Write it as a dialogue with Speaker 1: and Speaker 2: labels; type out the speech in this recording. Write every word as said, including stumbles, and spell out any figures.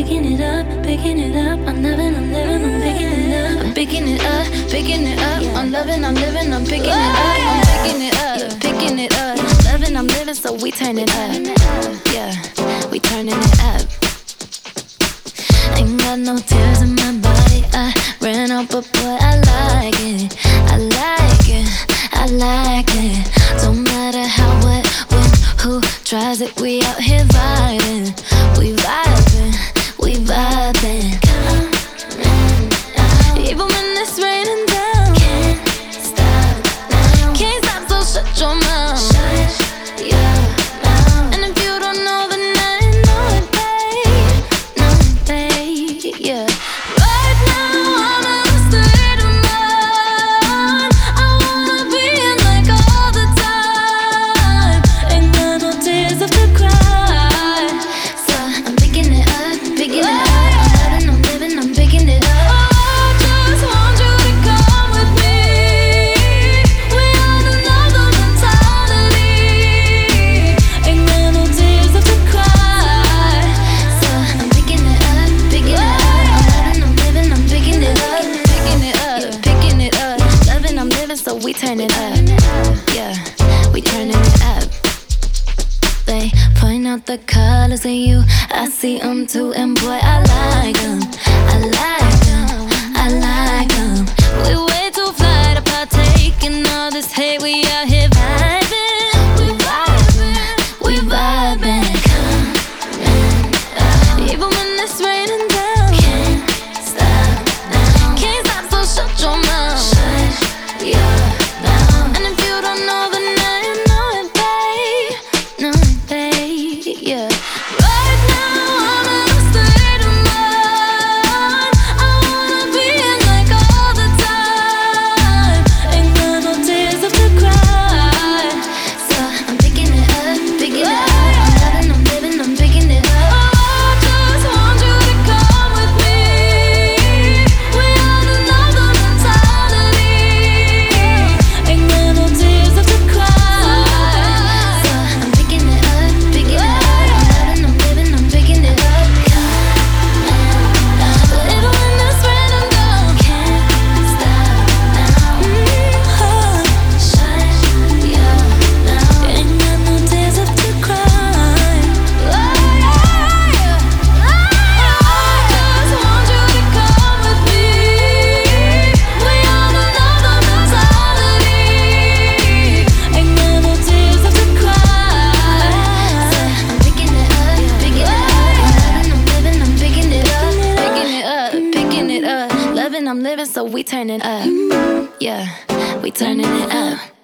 Speaker 1: picking it up, picking it up. I'm loving, I'm living, I'm picking it up. I'm picking it up, picking it up. I'm loving, I'm living, I'm picking it up. I'm picking it up, picking it up. Loving, I'm living, so we turn it up. Yeah, we turning it up. Ain't got no tears in my body. I ran out, but boy, I like it. I like it, I like it. Don't matter how, what, when, who tries it. We out here vibing, we vibing, we vibing. Come on, even when it's raining down. Can't stop now. Can't stop, so shut your mouth. Shut your mouth. And if you don't know, then I know it, babe. No, babe, yeah. Right now I'm in a state of mind. I wanna be in like all the time. Ain't got no tears left to cry. So I'm picking it up, picking it up. I'm loving, I'm living, I'm picking it up. Oh, I just want you to come with me. We on another mentality. Ain't got no tears left to cry. So I'm picking it up, picking it up. I'm loving, I'm living, I'm picking it up, picking it up, picking it up. Loving, I'm living, so we turn it up. Yeah, we turning it up. They point out the colors in you, I see them too, and boy, I like them. I like them, I like them. We way too fly to partake in all this hate. We out here vibing, we vibing, we vibing. Come on, even when it's raining down. Can't stop now. Can't stop, so shut your mouth. Shut your mouth. And if you don't know, then I know it, babe. No, babe, yeah. Right now I'm in a state of mind. I wanna be in like all the time. Ain't got no tears left to cry. So I'm picking it up, picking it up. I'm loving, I'm living, I'm picking it up. Oh, I just want you to come with me. We on another mentality. Ain't got no tears left to cry. So I'm picking it up, picking it up. I'm loving, I'm living, I'm picking it up. Even when it's raining down. Can't stop now. Mm-hmm. Shut your mouth. Ain't got no tears left to cry. Oh, yeah. I just want you to come with me. We on another mentality. Ain't got no tears left to cry. So I'm picking it up, picking it up. I'm loving, I'm living, I'm picking it up, picking it up, picking it up. Loving, I'm living, so we turn it up. Yeah, we turning it up.